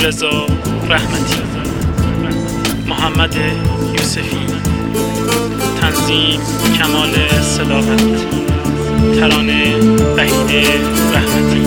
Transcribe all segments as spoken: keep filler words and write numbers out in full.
رضا رحمتی، محمد یوسفی، تنظیم کمال صداقت، ترانه وحید رحمتی.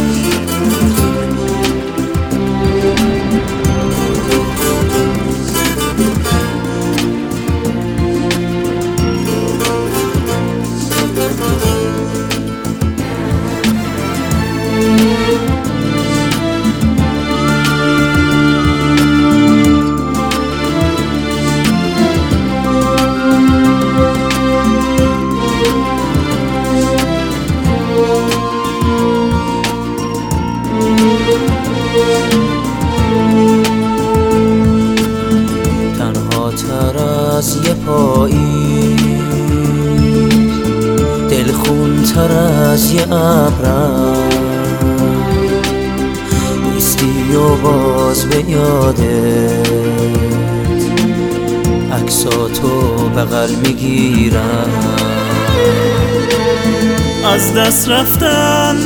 تنها تر از یه پایی، دلخون تر از یه ابرم، نیستی و باز به یادت عکساتو بغل میگیرم. از دست رفتن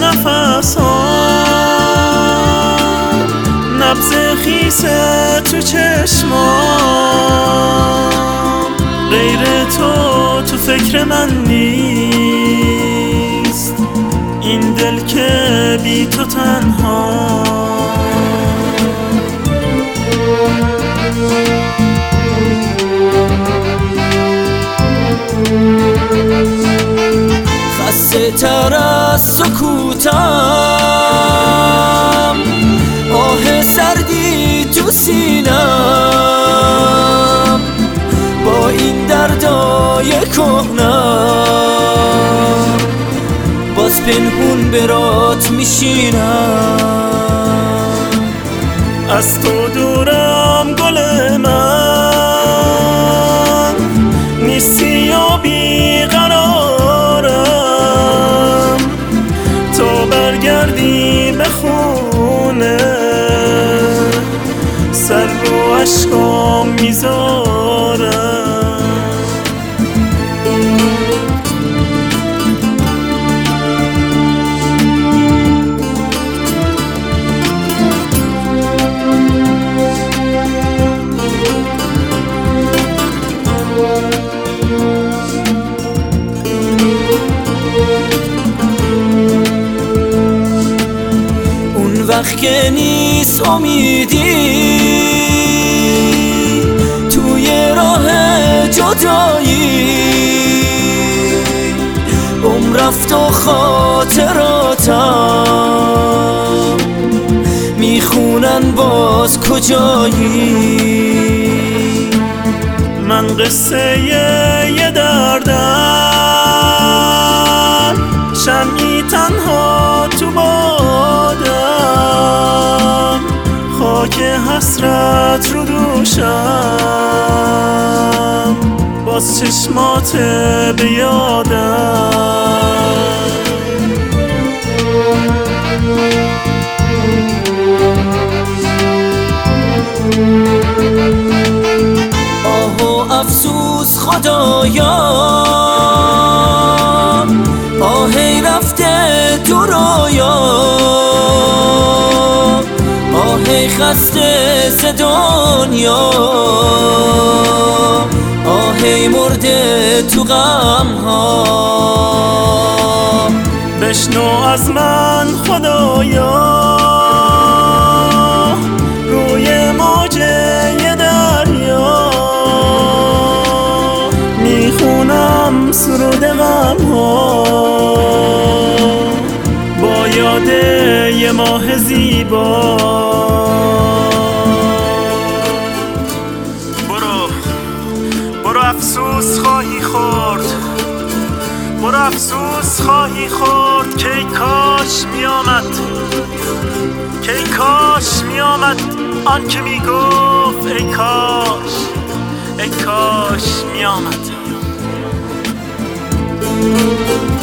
نفسام، نبض خیسه تو چشمام، غیر تو تو فکر من نیست، این دل که بی تو تنها. خسته تر از سکوتم، آه سردی تو سینم، با این دردای کهنم باز پنهون برات میشینم. از تو دورم گل من، نیستی و بیقرارم، تا برگردی به خونه سر رو عشقام میذارم. اون وقت که نیست امیدی توی راه جدایی، عمر رفت و خاطراتم میخونن باز کجایی. من قصه یه دردم، شمعی تنها تو بادم، خاک حسرت رو دوشم، باز چشمات به یادم. آه و افسوس خدایا، آهی رفته تو رویا، آهی خسته ز دنیا، آهی مرده تو غم ها. بشنو از من خدایا، روی موج یه دریا میخونم سرود غم ها، با یاد یه ماه زیبا. برو برو افسوس خواهی خورد، برو افسوس خواهی خورد که ای کاش می آمد، که ای کاش می آمد آن که می گفت ای کاش، ای کاش می آمد.